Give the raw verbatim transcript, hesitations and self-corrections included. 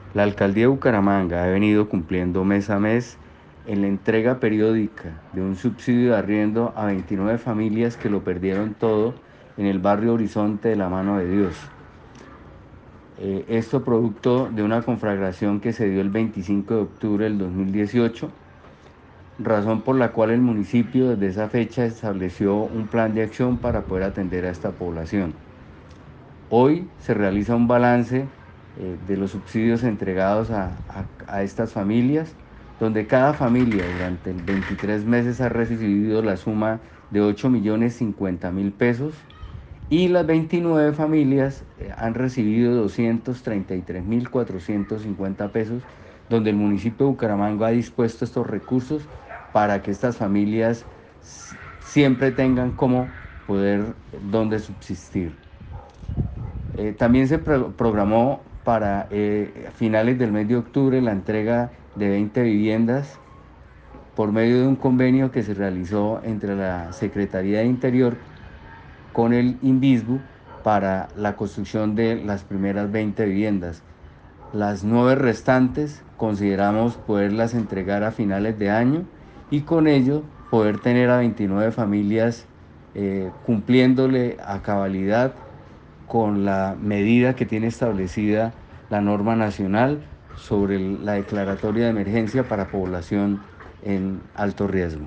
La alcaldía de Bucaramanga ha venido cumpliendo mes a mes en la entrega periódica de un subsidio de arriendo a veintinueve familias que lo perdieron todo en el barrio Horizonte de la Mano de Dios. Eh, esto producto de una conflagración que se dio el veinticinco de octubre del dos mil dieciocho, razón por la cual el municipio desde esa fecha estableció un plan de acción para poder atender a esta población. Hoy se realiza un balance eh, de los subsidios entregados a, a, a estas familias, donde cada familia durante veintitrés meses ha recibido la suma de ocho millones cincuenta mil pesos y las veintinueve familias eh, han recibido doscientos treinta y tres mil cuatrocientos cincuenta pesos, donde el municipio de Bucaramanga ha dispuesto estos recursos para que estas familias siempre tengan cómo poder, donde subsistir. Eh, también se pro programó para eh, finales del mes de octubre la entrega de veinte viviendas por medio de un convenio que se realizó entre la Secretaría de Interior con el INVISBU para la construcción de las primeras veinte viviendas. Las nueve restantes consideramos poderlas entregar a finales de año y con ello poder tener a veintinueve familias eh, cumpliéndole a cabalidad con la medida que tiene establecida la norma nacional sobre la declaratoria de emergencia para población en alto riesgo.